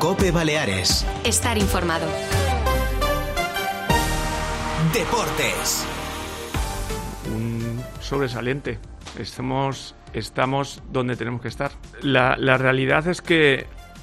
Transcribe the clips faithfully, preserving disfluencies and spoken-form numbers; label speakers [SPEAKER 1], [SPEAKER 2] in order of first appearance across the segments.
[SPEAKER 1] COPE Baleares.
[SPEAKER 2] Estar informado.
[SPEAKER 1] Deportes.
[SPEAKER 3] Un sobresaliente. Estamos, estamos donde tenemos que estar. La, la realidad es que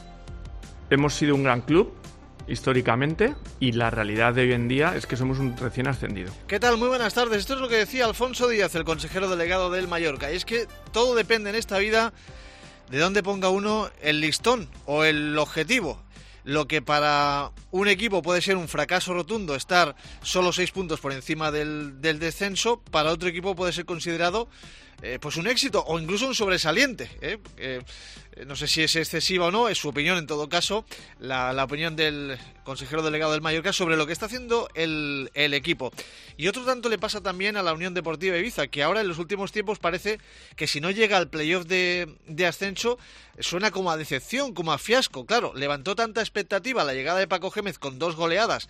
[SPEAKER 3] hemos sido un gran club históricamente, y la realidad de hoy en día es que somos un recién ascendido.
[SPEAKER 4] ¿Qué tal? Muy buenas tardes. Esto es lo que decía Alfonso Díaz, el consejero delegado del Mallorca, y es que todo depende en esta vida de dónde ponga uno el listón o el objetivo. Lo que para un equipo puede ser un fracaso rotundo, estar solo seis puntos por encima del, del descenso, para otro equipo puede ser considerado eh, pues un éxito o incluso un sobresaliente. ¿eh? Eh, no sé si es excesiva o no, es su opinión en todo caso, la, la opinión del consejero delegado del Mallorca sobre lo que está haciendo el, el equipo. Y otro tanto le pasa también a la Unión Deportiva Ibiza, que ahora en los últimos tiempos parece que si no llega al playoff de, de ascenso, suena como a decepción, como a fiasco. Claro, levantó tanta expectativa la llegada de Paco Gémez con dos goleadas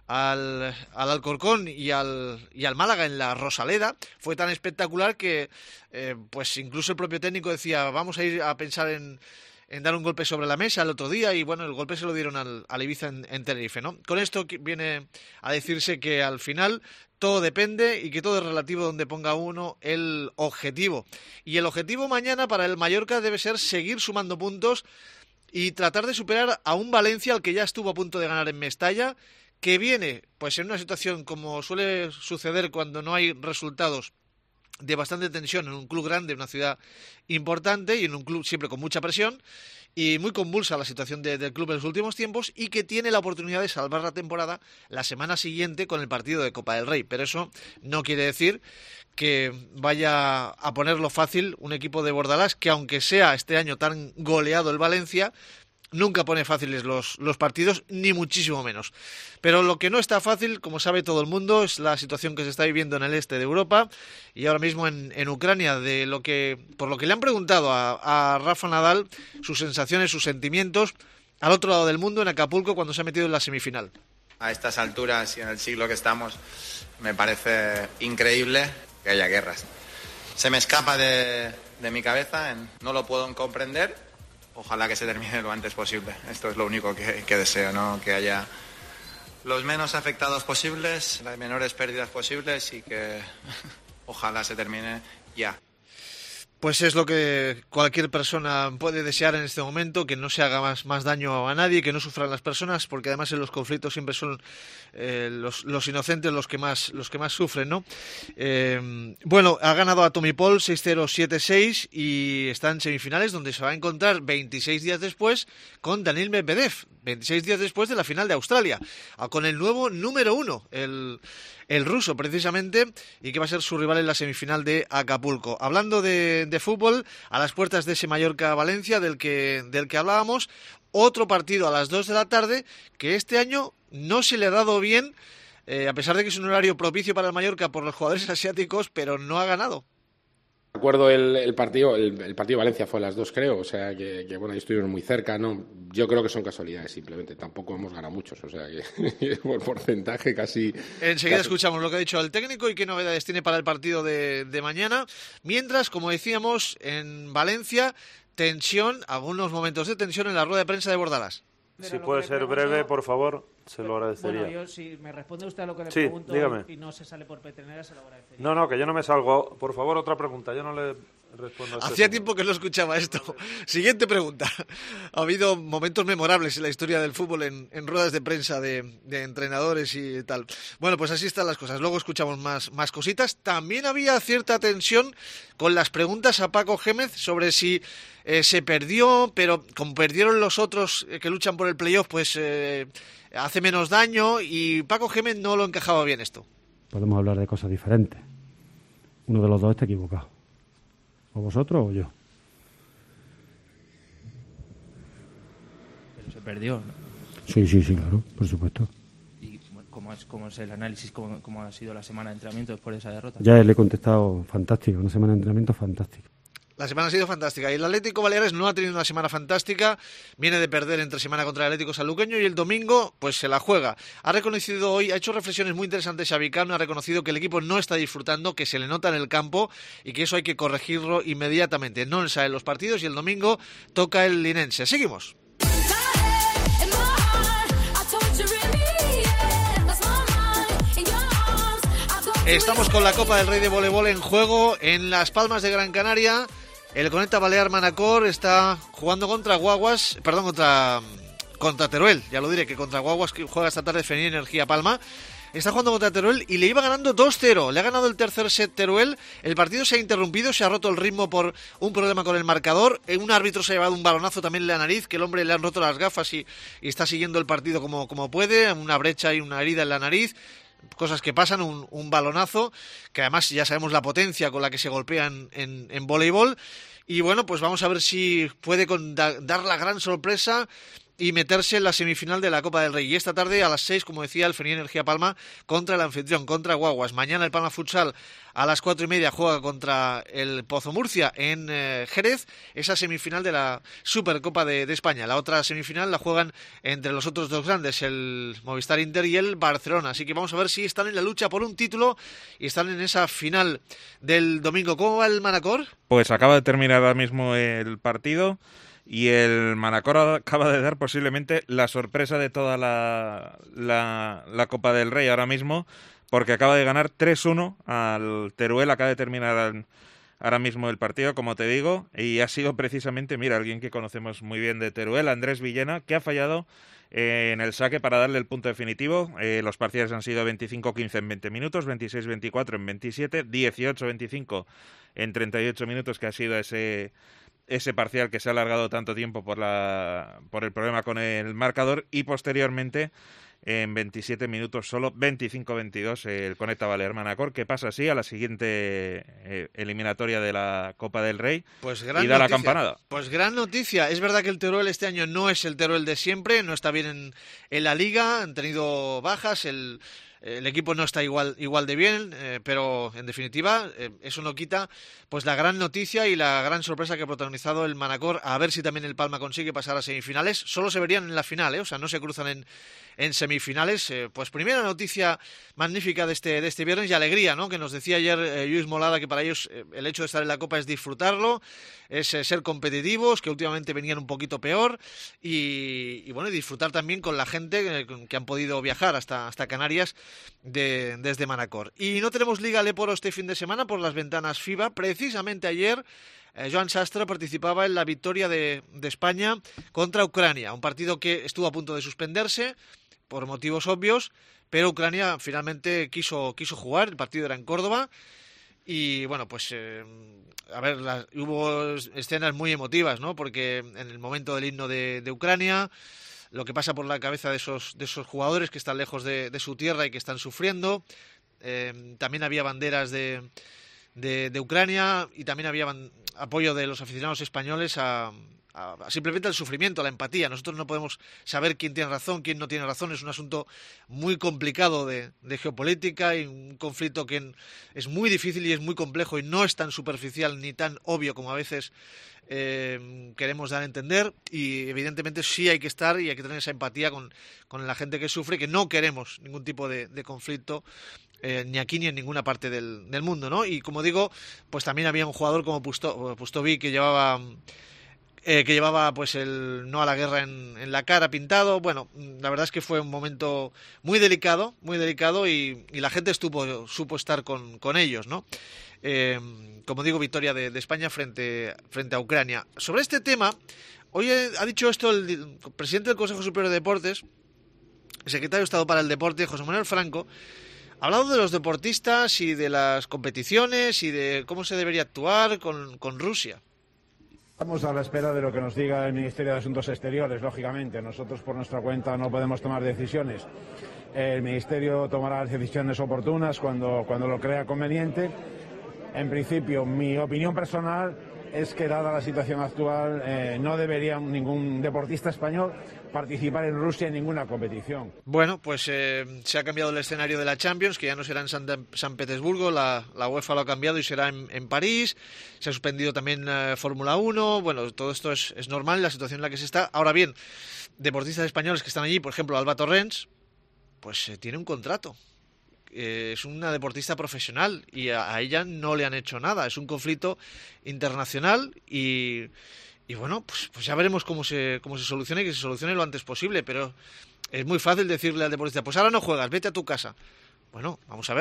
[SPEAKER 4] al, al Alcorcón y al, y al Málaga en la Rosaleda. Fue tan espectacular que eh, pues incluso el propio técnico decía, vamos a ir a pensar en, en dar un golpe sobre la mesa el otro día, y bueno, el golpe se lo dieron al, al Ibiza en, en Tenerife, ¿no? Con esto viene a decirse que al final todo depende y que todo es relativo donde ponga uno el objetivo. Y el objetivo mañana para el Mallorca debe ser seguir sumando puntos y tratar de superar a un Valencia al que ya estuvo a punto de ganar en Mestalla, que viene pues en una situación, como suele suceder cuando no hay resultados, de bastante tensión en un club grande, en una ciudad importante y en un club siempre con mucha presión, y muy convulsa la situación de, del club en los últimos tiempos, y que tiene la oportunidad de salvar la temporada la semana siguiente con el partido de Copa del Rey. Pero eso no quiere decir que vaya a ponerlo fácil un equipo de Bordalás, que aunque sea este año tan goleado el Valencia, nunca pone fáciles los, los partidos, ni muchísimo menos. Pero lo que no está fácil, como sabe todo el mundo, es la situación que se está viviendo en el este de Europa y ahora mismo en, en Ucrania, de lo que, por lo que le han preguntado a, a Rafa Nadal, sus sensaciones, sus sentimientos, al otro lado del mundo, en Acapulco, cuando se ha metido en la semifinal.
[SPEAKER 5] A estas alturas y en el siglo que estamos, me parece increíble que haya guerras. Se me escapa de, de mi cabeza, en, no lo puedo comprender. Ojalá que se termine lo antes posible. Esto es lo único que, que deseo, ¿no? Que haya los menos afectados posibles, las menores pérdidas posibles, y que ojalá se termine ya.
[SPEAKER 4] Pues es lo que cualquier persona puede desear en este momento, que no se haga más, más daño a nadie, que no sufran las personas, porque además en los conflictos siempre son eh, los, los inocentes los que más los que más sufren, ¿no? Eh, bueno, ha ganado a Tommy Paul seis cero siete seis y está en semifinales, donde se va a encontrar veintiséis días después con Daniil Medvedev, veintiséis días después de la final de Australia, con el nuevo número uno, el... el ruso precisamente, y que va a ser su rival en la semifinal de Acapulco. Hablando de, de fútbol, a las puertas de ese Mallorca-Valencia del que, del que hablábamos, otro partido a las dos de la tarde que este año no se le ha dado bien, eh, a pesar de que es un horario propicio para el Mallorca por los jugadores asiáticos, pero no ha ganado.
[SPEAKER 6] Recuerdo el, el partido, el, el partido de Valencia fue a las dos, creo, o sea que, que bueno, estuvieron muy cerca, ¿no? Yo creo que son casualidades simplemente, tampoco hemos ganado muchos, o sea que por porcentaje casi...
[SPEAKER 4] Enseguida
[SPEAKER 6] casi...
[SPEAKER 4] escuchamos lo que ha dicho el técnico y qué novedades tiene para el partido de, de mañana. Mientras, como decíamos, en Valencia, tensión, algunos momentos de tensión en la rueda de prensa de Bordalás.
[SPEAKER 7] Si puede ser breve, por favor, se lo agradecería.
[SPEAKER 8] Bueno, yo, si me responde usted a lo que le
[SPEAKER 7] sí,
[SPEAKER 8] pregunto
[SPEAKER 7] dígame.
[SPEAKER 8] Y no se sale por petenera, se lo agradecería.
[SPEAKER 7] No, no, que yo no me salgo. Por favor, otra pregunta. Yo no le respondo a
[SPEAKER 4] Hacía
[SPEAKER 7] este
[SPEAKER 4] tiempo que no escuchaba esto. Siguiente pregunta. Ha habido momentos memorables en la historia del fútbol en, en ruedas de prensa de, de entrenadores y tal. Bueno, pues así están las cosas. Luego escuchamos más, más cositas. También había cierta tensión con las preguntas a Paco Gémez sobre si eh, se perdió, pero como perdieron los otros eh, que luchan por el playoff, pues eh, hace menos daño, y Paco Gémez no lo encajaba bien esto.
[SPEAKER 9] Podemos hablar de cosas diferentes. Uno de los dos está equivocado. ¿O vosotros o yo?
[SPEAKER 10] Pero se perdió, ¿no?
[SPEAKER 9] Sí, sí, sí, claro, por supuesto.
[SPEAKER 10] ¿Y cómo es, cómo es el análisis, cómo, cómo ha sido la semana de entrenamiento después de esa derrota?
[SPEAKER 9] Ya le he contestado, fantástico, una semana de entrenamiento fantástica.
[SPEAKER 4] La semana ha sido fantástica y el Atlético Baleares no ha tenido una semana fantástica, viene de perder entre semana contra el Atlético Sanluqueño y el domingo pues se la juega. Ha reconocido hoy, ha hecho reflexiones muy interesantes Xavi Cano, ha reconocido que el equipo no está disfrutando, que se le nota en el campo y que eso hay que corregirlo inmediatamente. No le salen los partidos y el domingo toca el Linense. Seguimos. Estamos con la Copa del Rey de voleibol en juego en Las Palmas de Gran Canaria. El Conecta Balear Manacor está jugando contra Guaguas, perdón, contra, contra Teruel. Ya lo diré, que contra Guaguas que juega esta tarde Fenil Energía Palma. Está jugando contra Teruel y le iba ganando dos cero. Le ha ganado el tercer set Teruel. El partido se ha interrumpido, se ha roto el ritmo por un problema con el marcador. Un árbitro se ha llevado un balonazo también en la nariz, que el hombre le han roto las gafas y, y está siguiendo el partido como, como puede. Una brecha y una herida en la nariz. Cosas que pasan, un, un balonazo, que además ya sabemos la potencia con la que se golpean en, en voleibol. Y bueno, pues vamos a ver si puede con, da, dar la gran sorpresa y meterse en la semifinal de la Copa del Rey. Y esta tarde a las seis, como decía, el Fenil Energía Palma contra el anfitrión, contra Guaguas. Mañana el Palma Futsal a las cuatro y media juega contra el Pozo Murcia en eh, Jerez, esa semifinal de la Supercopa de, de España. La otra semifinal la juegan entre los otros dos grandes, el Movistar Inter y el Barcelona. Así que vamos a ver si están en la lucha por un título y están en esa final del domingo. ¿Cómo va el Manacor?
[SPEAKER 2] Pues acaba de terminar ahora mismo el partido. Y el Manacor acaba de dar posiblemente la sorpresa de toda la, la, la Copa del Rey ahora mismo, porque acaba de ganar tres uno al Teruel, acaba de terminar ahora mismo el partido, como te digo, y ha sido precisamente, mira, alguien que conocemos muy bien de Teruel, Andrés Villena, que ha fallado eh, en el saque para darle el punto definitivo. Eh, los parciales han sido veinticinco quince en veinte minutos, veintiséis veinticuatro en veintisiete, dieciocho veinticinco en treinta y ocho minutos, que ha sido ese... ese parcial que se ha alargado tanto tiempo por la por el problema con el marcador, y posteriormente en veintisiete minutos solo, veinticinco veintidós, el Conecta Balear Manacor, que pasa así a la siguiente eh, eliminatoria de la Copa del Rey,
[SPEAKER 4] pues gran
[SPEAKER 2] y da
[SPEAKER 4] noticia.
[SPEAKER 2] la campanada.
[SPEAKER 4] Pues gran noticia. Es verdad que el Teruel este año no es el Teruel de siempre, no está bien en, en la liga, han tenido bajas, el... El equipo no está igual igual de bien, eh, pero en definitiva eh, eso no quita pues la gran noticia y la gran sorpresa que ha protagonizado el Manacor. A ver si también el Palma consigue pasar a semifinales. Solo se verían en la final, ¿eh? O sea, no se cruzan en, en semifinales. Eh, pues primera noticia magnífica de este de este viernes, y alegría, ¿no? Que nos decía ayer eh, Luis Molada, que para ellos eh, el hecho de estar en la Copa es disfrutarlo, es eh, ser competitivos, que últimamente venían un poquito peor, y, y bueno, y disfrutar también con la gente eh, que han podido viajar hasta, hasta Canarias De, desde Manacor. Y no tenemos Liga Leporo este fin de semana por las ventanas FIBA. Precisamente ayer eh, Joan Sastre participaba en la victoria de, de España contra Ucrania, un partido que estuvo a punto de suspenderse por motivos obvios, pero Ucrania finalmente quiso, quiso jugar. El partido era en Córdoba y bueno, pues eh, a ver, las, hubo escenas muy emotivas, ¿no? Porque en el momento del himno de, de Ucrania, lo que pasa por la cabeza de esos de esos jugadores que están lejos de, de su tierra y que están sufriendo. Eh, también había banderas de, de, de Ucrania, y también había ban- apoyo de los aficionados españoles a, a, a simplemente al sufrimiento, a la empatía. Nosotros no podemos saber quién tiene razón, quién no tiene razón. Es un asunto muy complicado de, de geopolítica, y un conflicto que es muy difícil y es muy complejo, y no es tan superficial ni tan obvio como a veces Eh, queremos dar a entender. Y evidentemente sí hay que estar y hay que tener esa empatía con, con la gente que sufre, que no queremos ningún tipo de, de conflicto eh, ni aquí ni en ninguna parte del, del mundo, ¿no? Y como digo, pues también había un jugador como Pusto, Pustovic que llevaba eh, que llevaba pues el no a la guerra en, en la cara pintado. Bueno, la verdad es que fue un momento muy delicado, muy delicado, y, y la gente estuvo, supo estar con, con ellos, ¿no? Eh, como digo, victoria de, de España frente, frente a Ucrania. Sobre este tema, hoy ha dicho esto el, el presidente del Consejo Superior de Deportes, el secretario de Estado para el Deporte, José Manuel Franco. Ha hablado de los deportistas y de las competiciones y de cómo se debería actuar con, con Rusia.
[SPEAKER 11] Estamos a la espera de lo que nos diga el Ministerio de Asuntos Exteriores, lógicamente. Nosotros por nuestra cuenta no podemos tomar decisiones. El Ministerio tomará las decisiones oportunas cuando, cuando lo crea conveniente. En principio, mi opinión personal es que, dada la situación actual, eh, no debería ningún deportista español participar en Rusia en ninguna competición.
[SPEAKER 4] Bueno, pues eh, se ha cambiado el escenario de la Champions, que ya no será en San, San Petersburgo, la, la UEFA lo ha cambiado y será en, en París. Se ha suspendido también eh, Fórmula uno. Bueno, todo esto es, es normal, la situación en la que se está. Ahora bien, deportistas españoles que están allí, por ejemplo, Alba Torrens, pues eh, tiene un contrato. Eh, es una deportista profesional y a, a ella no le han hecho nada. Es un conflicto internacional y, y bueno, pues, pues ya veremos cómo se, cómo se solucione, y que se solucione lo antes posible. Pero es muy fácil decirle al deportista, pues ahora no juegas, vete a tu casa. Bueno, vamos a ver.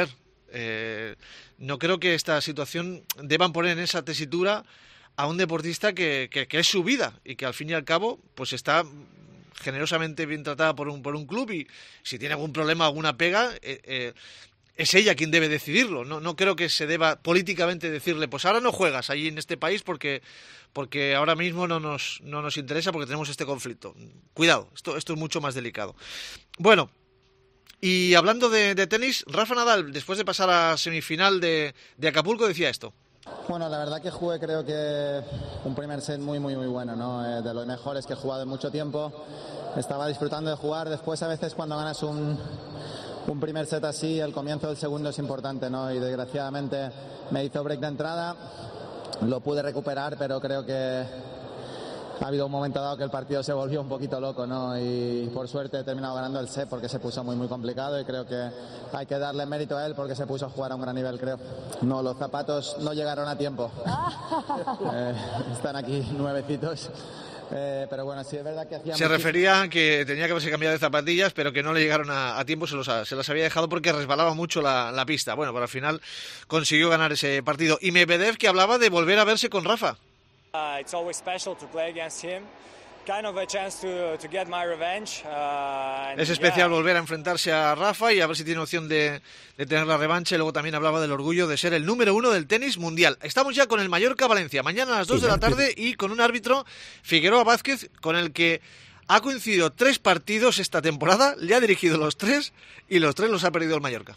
[SPEAKER 4] Eh, no creo que esta situación deban poner en esa tesitura a un deportista que, que, que es su vida y que al fin y al cabo pues está generosamente bien tratada por un, por un club, y si tiene algún problema, alguna pega, eh, eh, es ella quien debe decidirlo. No, no creo que se deba políticamente decirle, pues ahora no juegas allí en este país porque, porque ahora mismo no nos, no nos interesa porque tenemos este conflicto. Cuidado, esto, esto es mucho más delicado. Bueno, y hablando de, de tenis, Rafa Nadal, después de pasar a semifinal de, de Acapulco, decía esto.
[SPEAKER 12] Bueno, la verdad que jugué, creo que un primer set muy, muy, muy bueno, ¿no? Eh, de los mejores que he jugado en mucho tiempo. Estaba disfrutando de jugar. Después, a veces, cuando ganas un, un primer set así, el comienzo del segundo es importante, ¿no? Y desgraciadamente me hizo break de entrada. Lo pude recuperar, pero creo que ha habido un momento dado que el partido se volvió un poquito loco, ¿no? Y por suerte he terminado ganando el set porque se puso muy, muy complicado, y creo que hay que darle mérito a él porque se puso a jugar a un gran nivel, creo. No, los zapatos no llegaron a tiempo. eh, están aquí nuevecitos. Eh, pero bueno, sí es verdad que hacía...
[SPEAKER 4] Se refería a que tenía que haberse cambiado de zapatillas, pero que no le llegaron a, a tiempo, se, los, se las había dejado porque resbalaba mucho la, la pista. Bueno, pero al final consiguió ganar ese partido. Y Medvedev, que hablaba de volver a verse con Rafa.
[SPEAKER 13] Uh, it's always special to play against him. Kind of a chance to, to get my revenge. Uh, and
[SPEAKER 4] es especial
[SPEAKER 13] yeah.
[SPEAKER 4] volver a enfrentarse a Rafa y a ver si tiene opción de, de tener la revancha. Y luego también hablaba del orgullo de ser el número uno del tenis mundial. Estamos ya con el Mallorca-Valencia, mañana a las dos de la tarde, y con un árbitro, Figueroa Vázquez, con el que ha coincidido tres partidos esta temporada, le ha dirigido los tres y los tres los ha perdido el Mallorca.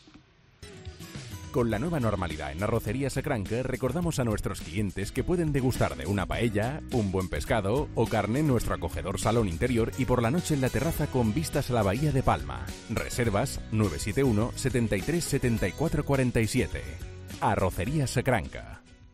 [SPEAKER 14] Con la nueva normalidad en Arrocería Sacranca, recordamos a nuestros clientes que pueden degustar de una paella, un buen pescado o carne en nuestro acogedor salón interior y por la noche en la terraza con vistas a la bahía de Palma. Reservas nueve siete uno, setenta y tres, setenta y cuatro cuarenta y siete. Arrocería Sacranca.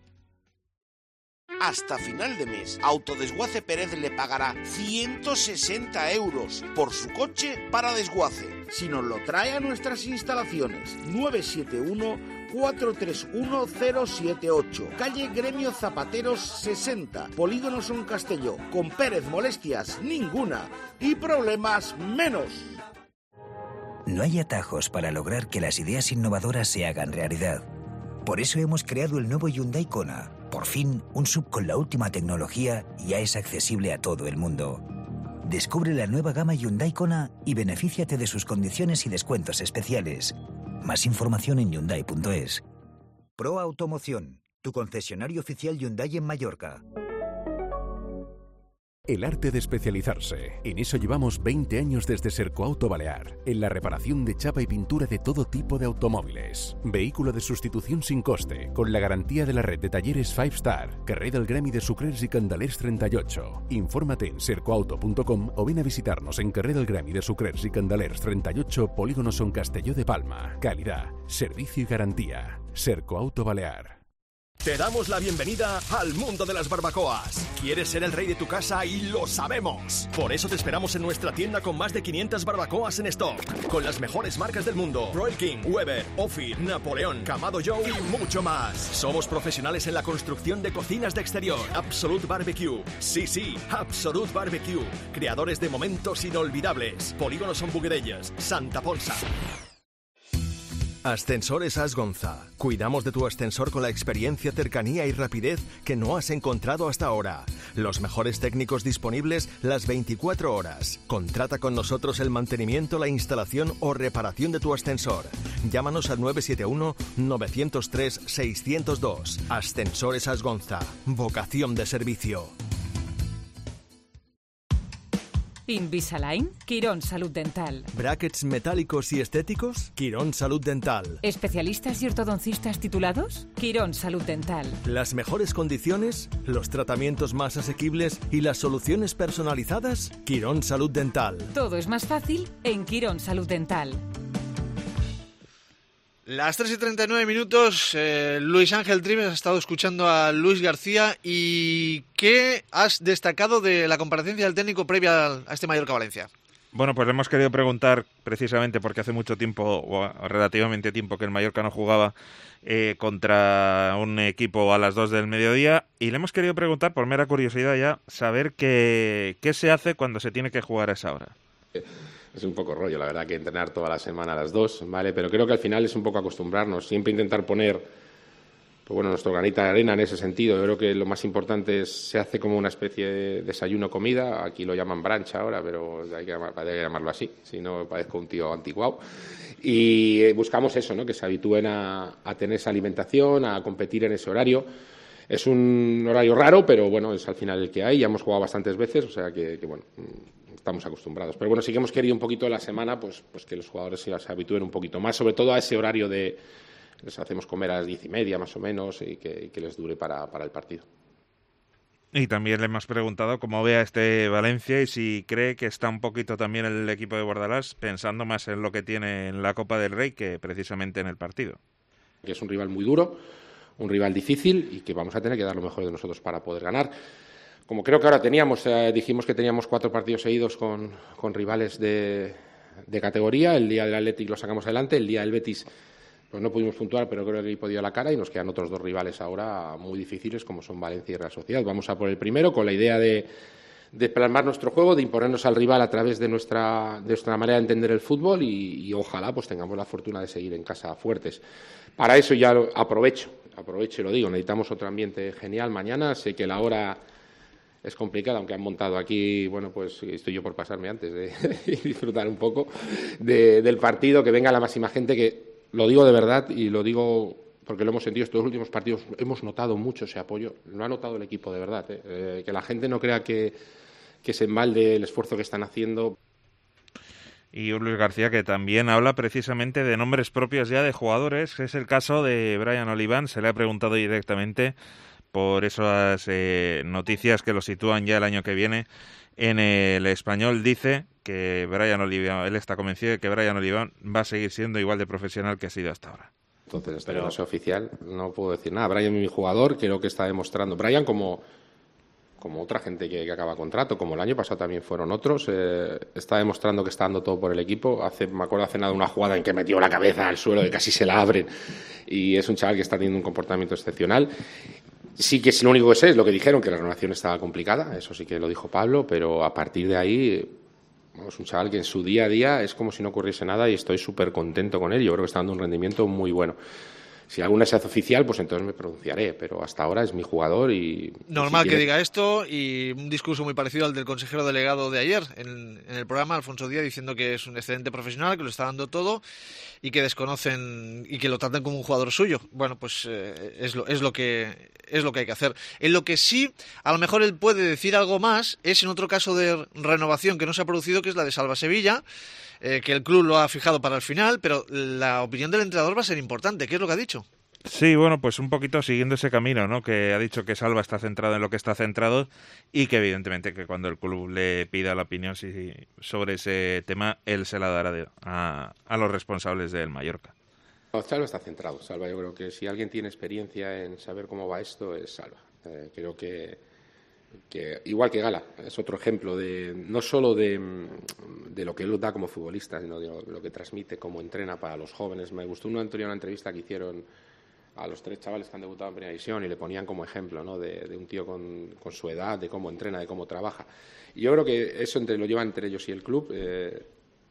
[SPEAKER 15] Hasta final de mes, Autodesguace Pérez le pagará ciento sesenta euros por su coche para desguace, si nos lo trae a nuestras instalaciones. Nueve siete uno, cuatro tres uno, cero siete ocho, calle Gremio Zapateros sesenta, Polígono Son Castelló. Con Pérez molestias ninguna y problemas menos.
[SPEAKER 16] No hay atajos para lograr que las ideas innovadoras se hagan realidad. Por eso hemos creado el nuevo Hyundai Kona. Por fin, un S U V con la última tecnología ya es accesible a todo el mundo. Descubre la nueva gama Hyundai Kona y benefíciate de sus condiciones y descuentos especiales. Más información en hyundai punto es. Pro Automoción, tu concesionario oficial Hyundai en Mallorca.
[SPEAKER 14] El arte de especializarse. En eso llevamos veinte años desde Sercoauto Balear, en la reparación de chapa y pintura de todo tipo de automóviles. Vehículo de sustitución sin coste, con la garantía de la red de talleres Five Star, carrer del Gremi de Sucrers y Candelers treinta y ocho. Infórmate en sercoauto punto com o ven a visitarnos en carrer del Gremi de Sucrers y Candelers treinta y ocho, Polígono Son Castelló de Palma. Calidad, servicio y garantía. Sercoauto Balear.
[SPEAKER 17] Te damos la bienvenida al mundo de las barbacoas. ¿Quieres ser el rey de tu casa? Y lo sabemos. Por eso te esperamos en nuestra tienda con más de quinientas barbacoas en stock, con las mejores marcas del mundo: Royal King, Weber, Ophir, Napoleón, Kamado Joe y mucho más. Somos profesionales en la construcción de cocinas de exterior. Absolute Barbecue. Sí, sí, Absolute Barbecue. Creadores de momentos inolvidables. Polígono Son Buguedellas, Santa Ponsa. Ascensores Asgonza. Cuidamos de tu ascensor con la experiencia, cercanía y rapidez que no has encontrado hasta ahora. Los mejores técnicos disponibles las veinticuatro horas. Contrata con nosotros el mantenimiento, la instalación o reparación de tu ascensor. Llámanos al nueve siete uno, nueve cero tres, seis cero dos. Ascensores Asgonza. Vocación de servicio.
[SPEAKER 18] Invisalign, Quirón Salud Dental.
[SPEAKER 17] ¿Brackets metálicos y estéticos? Quirón Salud Dental.
[SPEAKER 18] ¿Especialistas y ortodoncistas titulados? Quirón Salud Dental.
[SPEAKER 17] ¿Las mejores condiciones? ¿Los tratamientos más asequibles y las soluciones personalizadas? Quirón Salud Dental.
[SPEAKER 18] Todo es más fácil en Quirón Salud Dental.
[SPEAKER 4] Las tres y treinta y nueve minutos, eh, Luis Ángel Trives ha estado escuchando a Luis García. ¿Y qué has destacado de la comparecencia del técnico previa a este Mallorca-Valencia?
[SPEAKER 2] Bueno, pues le hemos querido preguntar precisamente porque hace mucho tiempo, o relativamente tiempo, que el Mallorca no jugaba eh, contra un equipo a las dos del mediodía, y le hemos querido preguntar, por mera curiosidad ya, saber qué, qué se hace cuando se tiene que jugar a esa hora.
[SPEAKER 6] es un poco rollo, la verdad, que entrenar toda la semana a las dos, ¿vale? Pero creo que al final es un poco acostumbrarnos, siempre intentar poner pues bueno, nuestro granito de arena en ese sentido. Yo creo que lo más importante es, se hace como una especie de desayuno-comida, aquí lo llaman brunch ahora, pero hay que, llamar, hay que llamarlo así, si no parezco un tío anticuado. Y buscamos eso, ¿no? Que se habitúen a, a tener esa alimentación, a competir en ese horario. Es un horario raro, pero bueno, es al final el que hay, ya hemos jugado bastantes veces, o sea que, que bueno, estamos acostumbrados. Pero bueno, sí que hemos querido un poquito la semana, pues, pues que los jugadores se, se habitúen un poquito más, sobre todo a ese horario de... les hacemos comer a las diez y media más o menos y que, y que les dure para, para el partido.
[SPEAKER 2] Y también le hemos preguntado cómo ve a este Valencia y si cree que está un poquito también el equipo de Bordalás pensando más en lo que tiene en la Copa del Rey que precisamente en el partido.
[SPEAKER 6] Que es un rival muy duro, un rival difícil y que vamos a tener que dar lo mejor de nosotros para poder ganar. Como creo que ahora teníamos, eh, dijimos que teníamos cuatro partidos seguidos con, con rivales de, de categoría. El día del Athletic lo sacamos adelante, el día del Betis pues no pudimos puntuar, pero creo que el equipo dio la cara y nos quedan otros dos rivales ahora muy difíciles como son Valencia y Real Sociedad. Vamos a por el primero con la idea de, de plasmar nuestro juego, de imponernos al rival a través de nuestra, de nuestra manera de entender el fútbol y, y ojalá pues tengamos la fortuna de seguir en casa fuertes. Para eso ya lo, aprovecho, aprovecho y lo digo, necesitamos otro ambiente genial mañana. Sé que la hora es complicada, aunque han montado aquí, bueno, pues estoy yo por pasarme antes de disfrutar un poco de, del partido, que venga la máxima gente, que lo digo de verdad y lo digo porque lo hemos sentido estos últimos partidos, hemos notado mucho ese apoyo, lo ha notado el equipo de verdad, ¿eh? Eh, que la gente no crea que, que se embalde el esfuerzo que están haciendo.
[SPEAKER 2] Y un Luis García que también habla precisamente de nombres propios ya de jugadores, es el caso de Brian Oliván, se le ha preguntado directamente por esas eh, noticias que lo sitúan ya el año que viene en el Español. Dice que Brian Oliván, él está convencido de que Brian Oliván va a seguir siendo igual de profesional que ha sido hasta ahora.
[SPEAKER 6] Entonces, hasta que no sea oficial, no puedo decir nada. Brian es mi jugador, creo que está demostrando. Brian, como, como otra gente que, que acaba contrato, como el año pasado también fueron otros, eh, está demostrando que está dando todo por el equipo. Hace, me acuerdo hace nada una jugada en que metió la cabeza al suelo, que casi se la abren. Y es un chaval que está teniendo un comportamiento excepcional. Sí que es lo único que sé, es lo que dijeron, que la renovación estaba complicada, eso sí que lo dijo Pablo, pero a partir de ahí, bueno, es un chaval que en su día a día es como si no ocurriese nada y estoy súper contento con él. Yo creo que está dando un rendimiento muy bueno. Si alguna se hace oficial, pues entonces me pronunciaré, pero hasta ahora es mi jugador y...
[SPEAKER 4] Normal
[SPEAKER 6] si
[SPEAKER 4] que
[SPEAKER 6] tiene...
[SPEAKER 4] diga esto, y un discurso muy parecido al del consejero delegado de ayer en, en el programa, Alfonso Díaz, diciendo que es un excelente profesional, que lo está dando todo y que desconocen y que lo tratan como un jugador suyo. Bueno, pues eh, es, lo, es, lo que, es lo que hay que hacer. En lo que sí, a lo mejor él puede decir algo más, es en otro caso de renovación que no se ha producido, que es la de Salva Sevilla, eh, que el club lo ha fijado para el final, pero la opinión del entrenador va a ser importante. ¿Qué es lo que ha dicho?
[SPEAKER 2] Sí, bueno, pues un poquito siguiendo ese camino, ¿no? Que ha dicho que Salva está centrado en lo que está centrado y que evidentemente que cuando el club le pida la opinión sí, sobre ese tema, él se la dará de, a, a los responsables del Mallorca.
[SPEAKER 6] No, Salva está centrado. Salva, yo creo que si alguien tiene experiencia en saber cómo va esto, es Salva. Eh, creo que, que, igual que Gala, es otro ejemplo de no solo de, de lo que él da como futbolista, sino de lo, de lo que transmite, cómo entrena para los jóvenes. Me gustó una, una entrevista que hicieron a los tres chavales que han debutado en Primera División y le ponían como ejemplo, ¿no? de, de un tío con, con su edad, de cómo entrena, de cómo trabaja. Y yo creo que eso entre, lo lleva entre ellos y el club. Eh,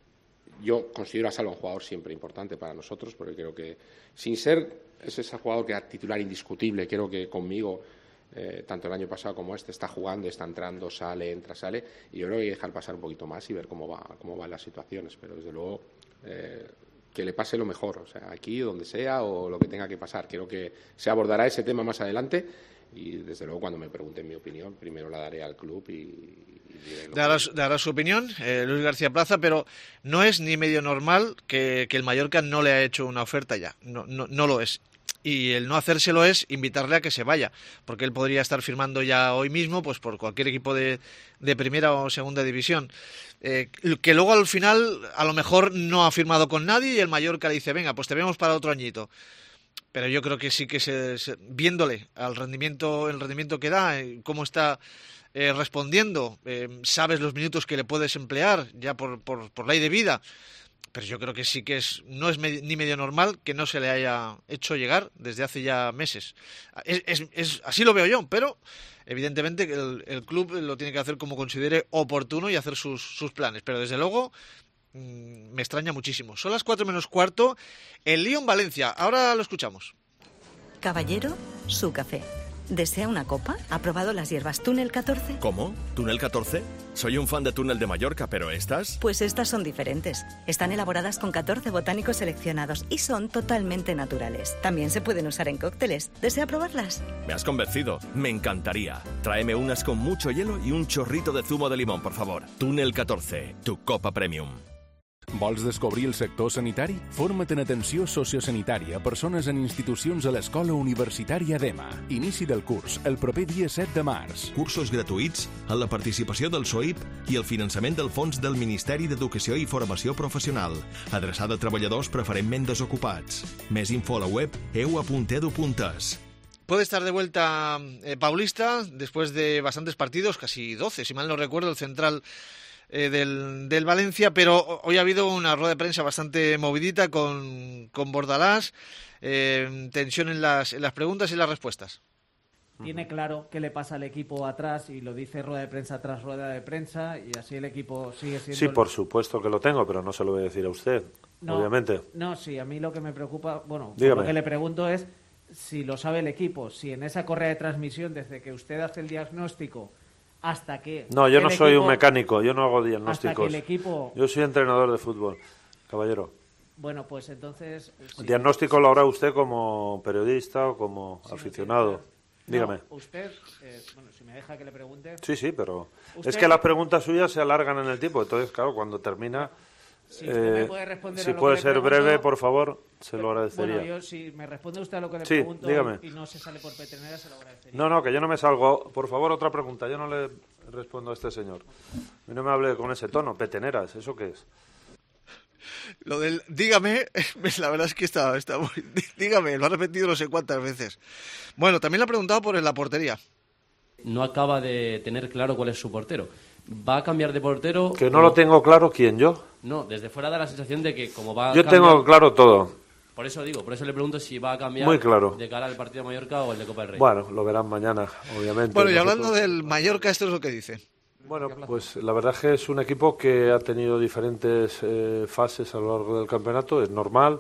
[SPEAKER 6] yo considero a Salva un jugador siempre importante para nosotros, porque creo que, sin ser es ese jugador que es titular indiscutible, creo que conmigo, eh, tanto el año pasado como este, está jugando, está entrando, sale, entra, sale, y yo creo que hay que dejar pasar un poquito más y ver cómo va, cómo van las situaciones, pero desde luego... Eh, que le pase lo mejor, o sea, aquí, donde sea, o lo que tenga que pasar. Creo que se abordará ese tema más adelante y, desde luego, cuando me pregunten mi opinión, primero la daré al club y... y diré lo
[SPEAKER 4] dará,
[SPEAKER 6] que...
[SPEAKER 4] dará su opinión, eh, Luis García Plaza, pero no es ni medio normal que, que el Mallorca no le ha hecho una oferta ya, no, no, no lo es. Y el no hacérselo es invitarle a que se vaya, porque él podría estar firmando ya hoy mismo pues por cualquier equipo de, de primera o segunda división. Eh, que luego al final a lo mejor no ha firmado con nadie y el Mallorca le dice, venga, pues te vemos para otro añito. Pero yo creo que sí que se, se, viéndole al rendimiento, el rendimiento que da, eh, cómo está eh, respondiendo, eh, sabes los minutos que le puedes emplear ya por, por, por ley de vida. Pero yo creo que sí que es no es me, ni medio normal que no se le haya hecho llegar desde hace ya meses. Es, es, es así lo veo yo, pero evidentemente el, el club lo tiene que hacer como considere oportuno y hacer sus, sus planes. Pero desde luego mmm, me extraña muchísimo. Son las cuatro menos cuarto, el Lyon Valencia, ahora lo escuchamos.
[SPEAKER 19] Caballero, su café. ¿Desea una copa? ¿Ha probado las hierbas Túnel catorce?
[SPEAKER 17] ¿Cómo? ¿Túnel catorce? Soy un fan de Túnel de Mallorca, pero ¿estas?
[SPEAKER 19] Pues estas son diferentes. Están elaboradas con catorce botánicos seleccionados y son totalmente naturales. También se pueden usar en cócteles. ¿Desea probarlas?
[SPEAKER 17] Me has convencido. Me encantaría. Tráeme unas con mucho hielo y un chorrito de zumo de limón, por favor. Túnel catorce, tu copa premium.
[SPEAKER 14] Vols descobrir el sector sanitari? Forma't en atenció sociosanitària a persones en institucions a l'Escola Universitària d'Ema. Inici del curs el proper dia set de març.
[SPEAKER 20] Cursos gratuïts amb la participació del S O I P i el finançament del Fons del Ministeri d'Educació i Formació Professional, adreçada a treballadors preferentment desocupats. Més info a la web e u a punt edu punt es.
[SPEAKER 4] Puede estar de vuelta eh, Paulista después de bastantes partidos, casi doce, si mal no recuerdo, el central Eh, del, del Valencia, pero hoy ha habido una rueda de prensa bastante movidita con, con Bordalás, eh, tensión en las, en las preguntas y las respuestas.
[SPEAKER 8] Tiene claro qué le pasa al equipo atrás y lo dice rueda de prensa tras rueda de prensa y así el equipo sigue siendo...
[SPEAKER 7] Sí, por supuesto que lo tengo, pero no se lo voy a decir a usted,
[SPEAKER 8] no,
[SPEAKER 7] obviamente.
[SPEAKER 8] No, sí, a mí lo que me preocupa, bueno,
[SPEAKER 7] Dígame.
[SPEAKER 8] lo que le pregunto es si lo sabe el equipo, si en esa correa de transmisión, desde que usted hace el diagnóstico hasta que...
[SPEAKER 7] No, yo no soy
[SPEAKER 8] equipo,
[SPEAKER 7] un mecánico, yo no hago diagnósticos.
[SPEAKER 8] Hasta que el equipo...
[SPEAKER 7] Yo soy entrenador de fútbol, caballero.
[SPEAKER 8] Bueno, pues entonces...
[SPEAKER 7] Sí. El diagnóstico lo hará usted como periodista o como sí, aficionado. Sí, dígame.
[SPEAKER 8] No, usted, eh, bueno, si me deja que le pregunte...
[SPEAKER 7] Sí, sí, pero
[SPEAKER 8] usted...
[SPEAKER 7] es que las preguntas suyas se alargan en el tiempo, entonces, claro, cuando termina...
[SPEAKER 8] Si,
[SPEAKER 7] eh,
[SPEAKER 8] me puede, responder
[SPEAKER 7] si
[SPEAKER 8] a lo
[SPEAKER 7] puede
[SPEAKER 8] que
[SPEAKER 7] ser
[SPEAKER 8] le pregunto,
[SPEAKER 7] breve, por favor, se lo agradecería.
[SPEAKER 8] Bueno, yo, si me responde usted a lo que le
[SPEAKER 7] sí,
[SPEAKER 8] pregunto
[SPEAKER 7] dígame.
[SPEAKER 8] y no se sale por petenera, se lo agradecería.
[SPEAKER 7] No, no, que yo no me salgo. Por favor, otra pregunta. Yo no le respondo a este señor. A mí no me hable con ese tono. Peteneras, ¿eso qué es?
[SPEAKER 4] Lo del dígame, la verdad es que está, está muy... Dígame, lo ha repetido no sé cuántas veces. Bueno, también le ha preguntado por la portería.
[SPEAKER 21] No acaba de tener claro cuál es su portero. ¿Va a cambiar de portero?
[SPEAKER 7] Que no o... lo tengo claro, ¿quién, yo?
[SPEAKER 21] No, desde fuera da la sensación de que como va a
[SPEAKER 7] Yo
[SPEAKER 21] cambiar...
[SPEAKER 7] tengo claro todo.
[SPEAKER 21] Por eso digo, por eso le pregunto si va a cambiar
[SPEAKER 7] Muy claro.
[SPEAKER 21] de cara al partido de Mallorca o el de Copa del Rey.
[SPEAKER 7] Bueno, lo verán mañana, obviamente.
[SPEAKER 4] Bueno, y hablando nosotros... del Mallorca, esto es lo que dice.
[SPEAKER 7] Bueno, pues la verdad es que es un equipo que ha tenido diferentes eh, fases a lo largo del campeonato, es normal.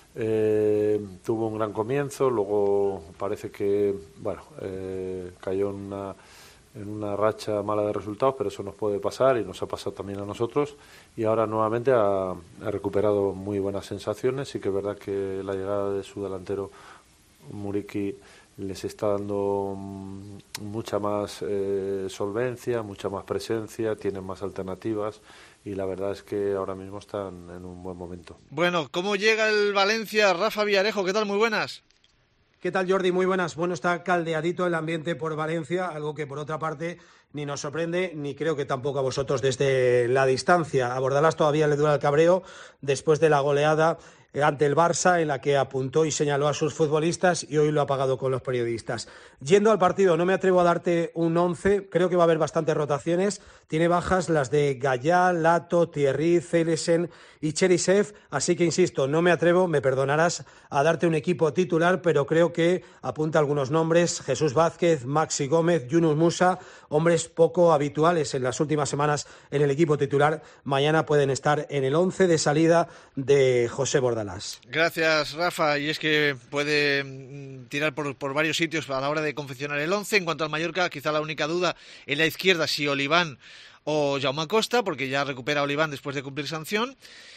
[SPEAKER 7] Eh, tuvo un gran comienzo, luego parece que, bueno, eh, cayó en una... en una racha mala de resultados, pero eso nos puede pasar y nos ha pasado también a nosotros, y ahora nuevamente ha, ha recuperado muy buenas sensaciones. Sí que es verdad que la llegada de su delantero Muriqi les está dando mucha más eh, solvencia, mucha más presencia, tienen más alternativas y la verdad es que ahora mismo están en un buen momento.
[SPEAKER 4] Bueno, ¿cómo llega el Valencia? Rafa Villarejo, ¿qué tal? Muy buenas.
[SPEAKER 22] ¿Qué tal, Jordi? Muy buenas. Bueno, está caldeadito el ambiente por Valencia, algo que por otra parte ni nos sorprende, ni creo que tampoco a vosotros desde la distancia. A Bordalás todavía le dura el cabreo después de la goleada ante el Barça, en la que apuntó y señaló a sus futbolistas, y hoy lo ha pagado con los periodistas. Yendo al partido, no me atrevo a darte un once, creo que va a haber bastantes rotaciones. Tiene bajas las de Gallá, Lato, Thierry, Celesen y Cherisev, así que insisto, no me atrevo, me perdonarás, a darte un equipo titular, pero creo que apunta algunos nombres: Jesús Vázquez, Maxi Gómez, Yunus Musa, hombres poco habituales en las últimas semanas en el equipo titular. Mañana pueden estar en el once de salida de José Bordalás.
[SPEAKER 4] Gracias, Rafa. Y es que puede tirar por, por varios sitios a la hora de confeccionar el once. En cuanto al Mallorca, quizá la única duda en la izquierda, si Oliván o Jaume Costa, porque ya recupera Oliván después de cumplir sanción.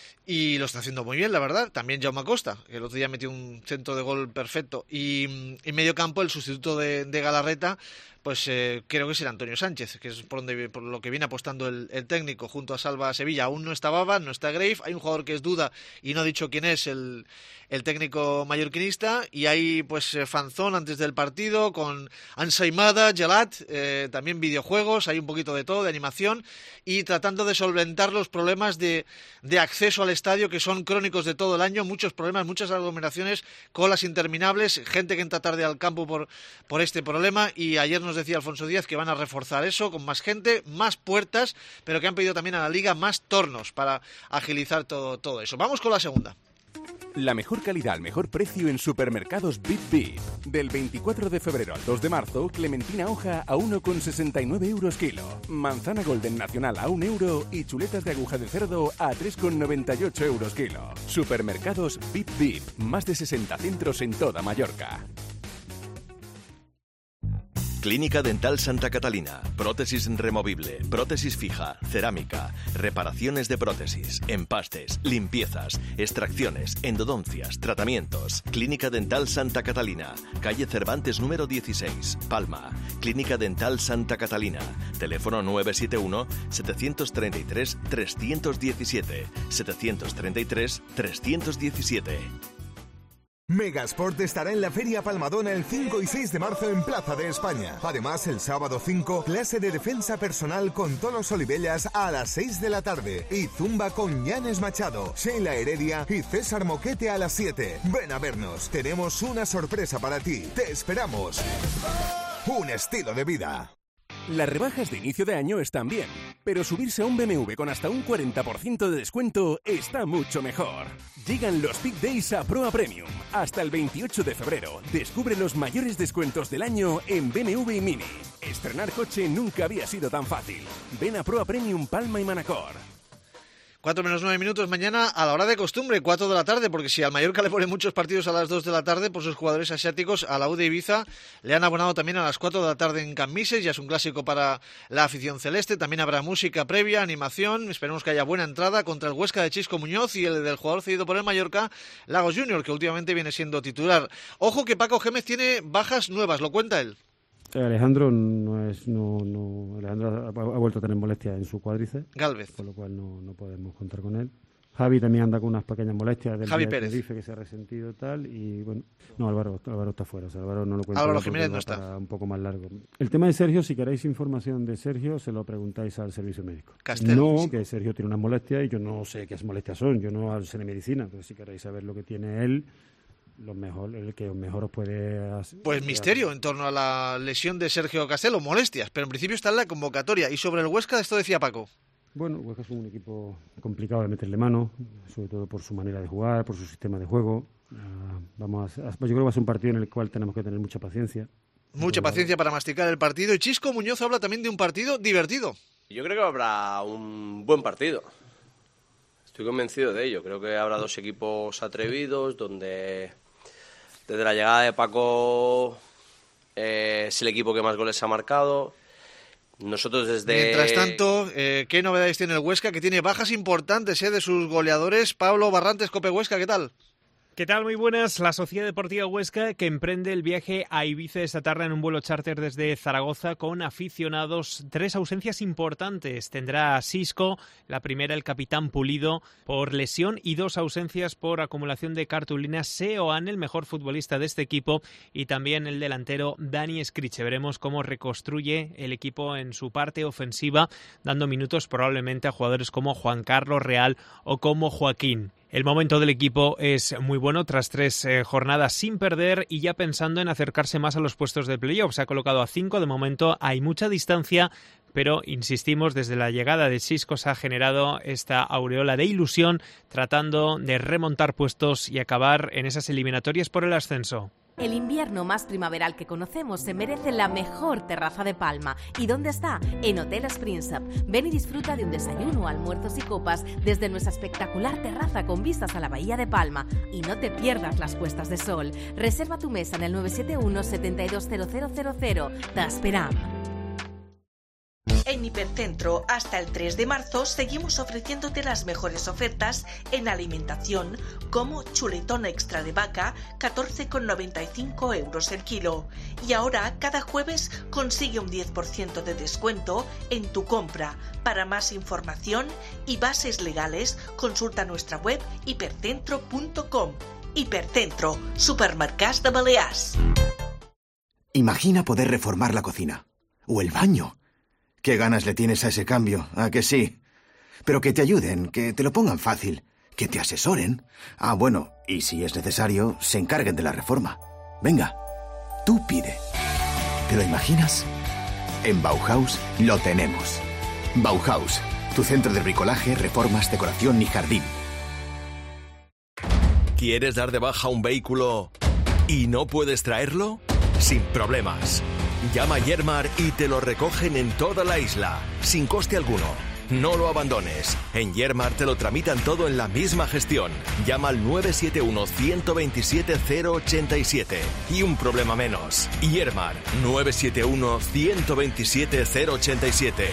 [SPEAKER 4] Y lo está haciendo muy bien, la verdad. También Jaume Costa, que el otro día metió un centro de gol perfecto. Y en medio campo, el sustituto de, de Galarreta, pues eh, creo que será Antonio Sánchez, que es por, donde, por lo que viene apostando el, el técnico, junto a Salva Sevilla. Aún no está Baba, no está Grave, hay un jugador que es duda y no ha dicho quién es el, el técnico mallorquinista, y hay pues fanzón antes del partido con Ansaimada, Gelat, eh, también videojuegos, hay un poquito de todo, de animación, y tratando de solventar los problemas de, de acceso al estadio, que son crónicos de todo el año, muchos problemas, muchas aglomeraciones, colas interminables, gente que entra tarde al campo por, por este problema. Y ayer nos decía Alfonso Díaz que van a reforzar eso con más gente, más puertas, pero que han pedido también a la Liga más tornos para agilizar todo, todo eso. Vamos con la segunda.
[SPEAKER 14] La mejor calidad al mejor precio en supermercados Bip Bip. Del veinticuatro de febrero al dos de marzo, clementina hoja a uno con sesenta y nueve euros kilo. Manzana golden nacional a un euro y chuletas de aguja de cerdo a tres con noventa y ocho euros kilo. Supermercados Bip Bip. Más de sesenta centros en toda Mallorca.
[SPEAKER 20] Clínica Dental Santa Catalina. Prótesis removible, prótesis fija, cerámica, reparaciones de prótesis, empastes, limpiezas, extracciones, endodoncias, tratamientos. Clínica Dental Santa Catalina. Calle Cervantes número dieciséis, Palma. Clínica Dental Santa Catalina. Teléfono nueve siete uno, siete tres tres, tres uno siete, siete tres tres, tres uno siete.
[SPEAKER 1] Megasport estará en la Feria Palmadona el cinco y seis de marzo en Plaza de España. Además, el sábado cinco, clase de defensa personal con Tolos Olivellas a las seis de la tarde. Y zumba con Llanes Machado, Sheila Heredia y César Moquete a las siete. Ven a vernos, tenemos una sorpresa para ti. Te esperamos. Un estilo de vida.
[SPEAKER 14] Las rebajas de inicio de año están bien, pero subirse a un B M W con hasta un cuarenta por ciento de descuento está mucho mejor. Llegan los Big Days a Proa Premium. Hasta el veintiocho de febrero, descubre los mayores descuentos del año en B M W y Mini. Estrenar coche nunca había sido tan fácil. Ven a Proa Premium Palma y Manacor.
[SPEAKER 4] Cuatro menos nueve minutos mañana a la hora de costumbre, cuatro de la tarde, porque si al Mallorca le ponen muchos partidos a las dos de la tarde por sus jugadores asiáticos, a la U de Ibiza le han abonado también a las cuatro de la tarde en Cambises, ya es un clásico para la afición celeste. También habrá música previa, animación, esperemos que haya buena entrada contra el Huesca de Chisco Muñoz y el del jugador cedido por el Mallorca, Lagos Junior, que últimamente viene siendo titular. Ojo que Paco Gémez tiene bajas nuevas, lo cuenta él.
[SPEAKER 9] Alejandro no es no no Alejandro ha, ha vuelto a tener molestias en su cuádriceps,
[SPEAKER 4] Gálvez,
[SPEAKER 9] por lo cual no, no podemos contar con él. Javi también anda con unas pequeñas molestias del
[SPEAKER 4] Javi
[SPEAKER 9] día
[SPEAKER 4] Pérez
[SPEAKER 9] que dice que se ha resentido y tal, y bueno, no, Álvaro, Álvaro está fuera, o sea, Álvaro no lo cuenta.
[SPEAKER 4] Álvaro Jiménez no está.
[SPEAKER 9] Para un poco más largo. El tema de Sergio, si queréis información de Sergio, se lo preguntáis al servicio médico.
[SPEAKER 4] Castelo,
[SPEAKER 9] no,
[SPEAKER 4] sí.
[SPEAKER 9] Que Sergio tiene unas molestias y yo no sé qué molestias son, yo no sé de medicina, pero si queréis saber lo que tiene él, lo mejor, el que mejor os puede hacer.
[SPEAKER 4] Pues misterio en torno a la lesión de Sergio Castelo, molestias, pero en principio está en la convocatoria. Y sobre el Huesca, esto decía Paco.
[SPEAKER 9] Bueno, Huesca es un equipo complicado de meterle mano, sobre todo por su manera de jugar, por su sistema de juego. Uh, vamos a, yo creo que va a ser un partido en el cual tenemos que tener mucha paciencia.
[SPEAKER 4] Mucha paciencia para masticar el partido. Y Chisco Muñoz habla también de un partido divertido.
[SPEAKER 3] Yo creo que habrá un buen partido. Estoy convencido de ello. Creo que habrá dos equipos atrevidos, donde desde la llegada de Paco eh, es el equipo que más goles ha marcado. Nosotros desde...
[SPEAKER 4] Mientras tanto, eh, ¿qué novedades tiene el Huesca? Que tiene bajas importantes eh, de sus goleadores. Pablo Barrantes, Cope Huesca, ¿qué tal?
[SPEAKER 23] ¿Qué tal? Muy buenas. La Sociedad Deportiva Huesca, que emprende el viaje a Ibiza esta tarde en un vuelo charter desde Zaragoza con aficionados. Tres ausencias importantes. Tendrá a Sisco, la primera el capitán Pulido por lesión, y dos ausencias por acumulación de cartulinas. Seoane, el mejor futbolista de este equipo, y también el delantero Dani Scriche. Veremos cómo reconstruye el equipo en su parte ofensiva, dando minutos probablemente a jugadores como Juan Carlos Real o como Joaquín. El momento del equipo es muy bueno tras tres eh, jornadas sin perder y ya pensando en acercarse más a los puestos de playoff. Se ha colocado a cinco, de momento hay mucha distancia, pero insistimos, desde la llegada de Sisco se ha generado esta aureola de ilusión, tratando de remontar puestos y acabar en esas eliminatorias por el ascenso.
[SPEAKER 24] El invierno más primaveral que conocemos se merece la mejor terraza de Palma. ¿Y dónde está? En Hoteles Príncep. Ven y disfruta de un desayuno, almuerzos y copas desde nuestra espectacular terraza con vistas a la bahía de Palma. Y no te pierdas las puestas de sol. Reserva tu mesa en el nueve siete uno, siete dos cero cero cero cero. Te esperamos.
[SPEAKER 25] En Hipercentro, hasta el tres de marzo, seguimos ofreciéndote las mejores ofertas en alimentación, como chuletón extra de vaca, catorce con noventa y cinco euros el kilo. Y ahora, cada jueves, consigue un diez por ciento de descuento en tu compra. Para más información y bases legales, consulta nuestra web hipercentro punto com. Hipercentro, supermercats de Balears.
[SPEAKER 26] Imagina poder reformar la cocina o el baño. ¿Qué ganas le tienes a ese cambio? ¿A que sí? Pero que te ayuden, que te lo pongan fácil, que te asesoren. Ah, bueno, y si es necesario, se encarguen de la reforma. Venga, tú pide. ¿Te lo imaginas? En Bauhaus lo tenemos. Bauhaus, tu centro de bricolaje, reformas, decoración y jardín.
[SPEAKER 20] ¿Quieres dar de baja un vehículo y no puedes traerlo? Sin problemas. Llama a Yermar y te lo recogen en toda la isla, sin coste alguno. No lo abandones. En Yermar te lo tramitan todo en la misma gestión. Llama al nueve siete uno, uno dos siete, cero ocho siete y un problema menos. Yermar, nueve siete uno, uno dos siete, cero ocho siete.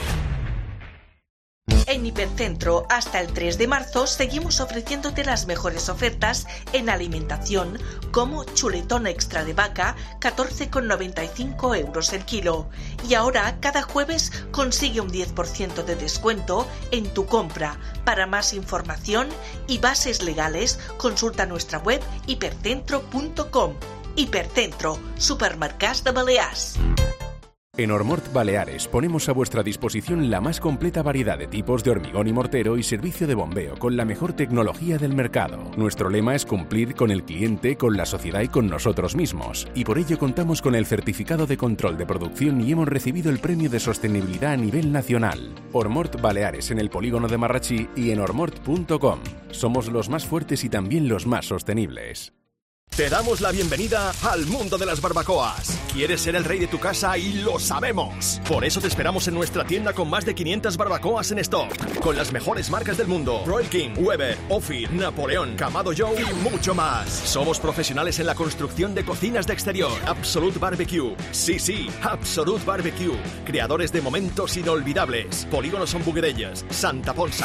[SPEAKER 25] En Hipercentro, hasta el tres de marzo, seguimos ofreciéndote las mejores ofertas en alimentación, como chuletón extra de vaca, catorce con noventa y cinco euros el kilo. Y ahora, cada jueves, consigue un diez por ciento de descuento en tu compra. Para más información y bases legales, consulta nuestra web hipercentro punto com. Hipercentro, supermercats de Balears.
[SPEAKER 14] En Ormort Baleares ponemos a vuestra disposición la más completa variedad de tipos de hormigón y mortero y servicio de bombeo con la mejor tecnología del mercado. Nuestro lema es cumplir con el cliente, con la sociedad y con nosotros mismos. Y por ello contamos con el certificado de control de producción y hemos recibido el premio de sostenibilidad a nivel nacional. Ormort Baleares en el polígono de Marratxí y en ormort punto com. Somos los más fuertes y también los más sostenibles.
[SPEAKER 17] Te damos la bienvenida al mundo de las barbacoas. ¿Quieres ser el rey de tu casa? Y lo sabemos. Por eso te esperamos en nuestra tienda con más de quinientas barbacoas en stock. Con las mejores marcas del mundo. Royal King, Weber, Ophir, Napoleón, Kamado Joe y mucho más. Somos profesionales en la construcción de cocinas de exterior. Absolute Barbecue. Sí, sí, Absolute Barbecue. Creadores de momentos inolvidables. Polígono Son Buguerelles, Santa Ponsa.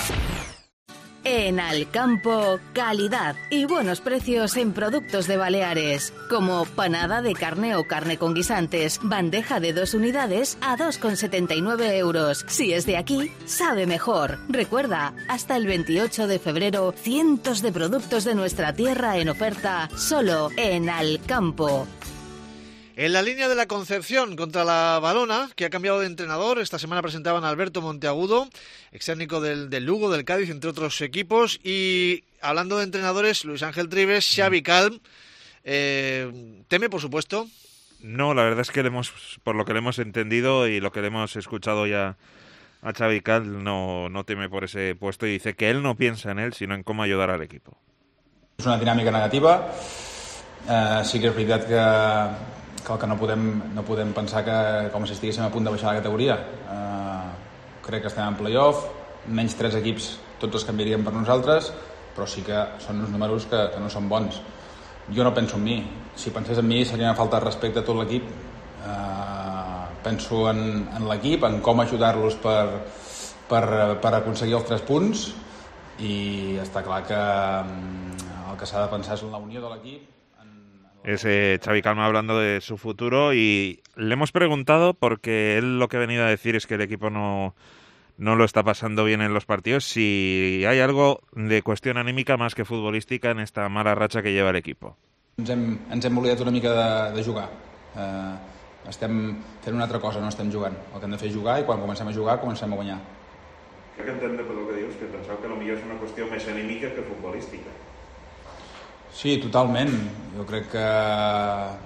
[SPEAKER 24] En Alcampo, calidad y buenos precios en productos de Baleares, como panada de carne o carne con guisantes, bandeja de dos unidades a dos con setenta y nueve euros. Si es de aquí, sabe mejor. Recuerda, hasta el veintiocho de febrero, cientos de productos de nuestra tierra en oferta, solo en Alcampo.
[SPEAKER 4] En la línea de la Concepción contra la Valona, que ha cambiado de entrenador, esta semana presentaban a Alberto Monteagudo, ex técnico del, del Lugo, del Cádiz, entre otros equipos, y hablando de entrenadores, Luis Ángel Trives, Xavi Calm, eh, ¿teme, por supuesto?
[SPEAKER 2] No, la verdad es que le hemos, por lo que le hemos entendido y lo que le hemos escuchado ya a Xavi Calm, no, no teme por ese puesto y dice que él no piensa en él, sino en cómo ayudar al equipo.
[SPEAKER 5] És una dinàmica negativa, eh, sí que és veritat que que el que no podem, no podem pensar que com si estiguéssim a punt de baixar la categoria. Uh, crec que estem en play-off, menys tres equips, tots els canviarien per nosaltres, però sí que són uns números que, que no són bons. Jo no penso en mi. Si pensés en mi seria una falta de respecte a tot l'equip. Uh, penso en, en l'equip, en com ajudar-los per, per, per aconseguir els tres punts i està clar que um, el que s'ha de pensar és en la unió de l'equip.
[SPEAKER 2] Es eh, Xavi Calm hablando de su futuro y le hemos preguntado porque él lo que ha venido a decir es que el equipo no, no lo está pasando bien en los partidos, si hay algo de cuestión anímica más que futbolística en esta mala racha que lleva el equipo.
[SPEAKER 5] Ens hem, ens hem oblidat una mica de, de jugar. Eh, estem fent una altra cosa, no estem jugant. El que hem de fer és jugar i quan comencem a jugar comencem a guanyar.
[SPEAKER 2] Crec que entendre per el que dius que penseu que potser és una qüestió més anímica que futbolística.
[SPEAKER 5] Sí, totalment. Jo crec que eh,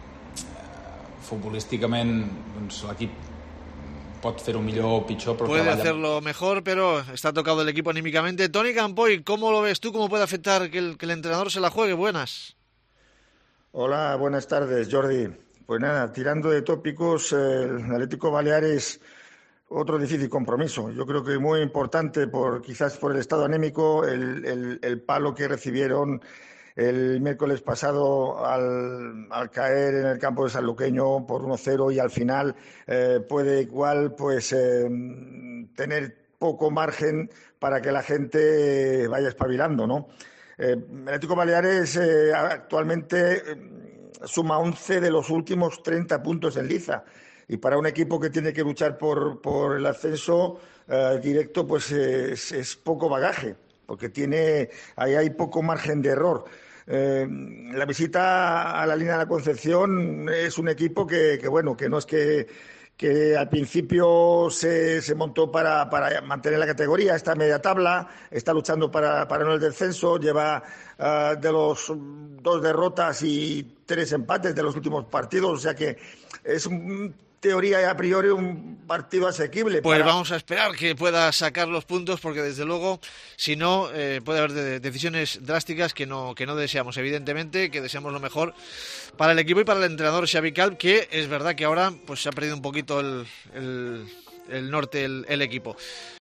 [SPEAKER 5] futbolísticament doncs, l'equip pot fer-ho millor o pitjor, però
[SPEAKER 4] puede
[SPEAKER 5] treballa...
[SPEAKER 4] hacerlo mejor, pero está tocado el equipo anímicamente. Toni Campoy, ¿cómo lo ves tú? ¿Cómo puede afectar que el, que el entrenador se la juegue? Buenas.
[SPEAKER 10] Hola, buenas tardes, Jordi. Pues nada, tirando de tópicos, el Atlético Baleares, otro difícil compromiso. Yo creo que muy importante, por quizás por el estado anímico, el, el, el palo que recibieron el miércoles pasado al, al caer en el campo de sanluqueño por uno cero y al final eh, puede igual pues eh, tener poco margen para que la gente vaya espabilando, ¿no? Eh, el Atlético Baleares eh, actualmente eh, suma once de los últimos treinta puntos en liza y para un equipo que tiene que luchar por, por el ascenso eh, directo pues eh, es, es poco bagaje, porque tiene ahí hay poco margen de error. Eh, la visita a la línea de la Concepción es un equipo que, que bueno, que no es que, que al principio se, se montó para, para mantener la categoría, está a media tabla, está luchando para, para no el descenso, lleva uh, de los dos derrotas y tres empates de los últimos partidos, o sea que es un teoría y a priori un partido asequible.
[SPEAKER 4] Pues
[SPEAKER 10] para...
[SPEAKER 4] vamos a esperar que pueda sacar los puntos, porque desde luego, si no, eh, puede haber de- decisiones drásticas que no, que no deseamos, evidentemente, que deseamos lo mejor para el equipo y para el entrenador Xavi Calp, que es verdad que ahora pues se ha perdido un poquito el, el, el norte, el, el equipo.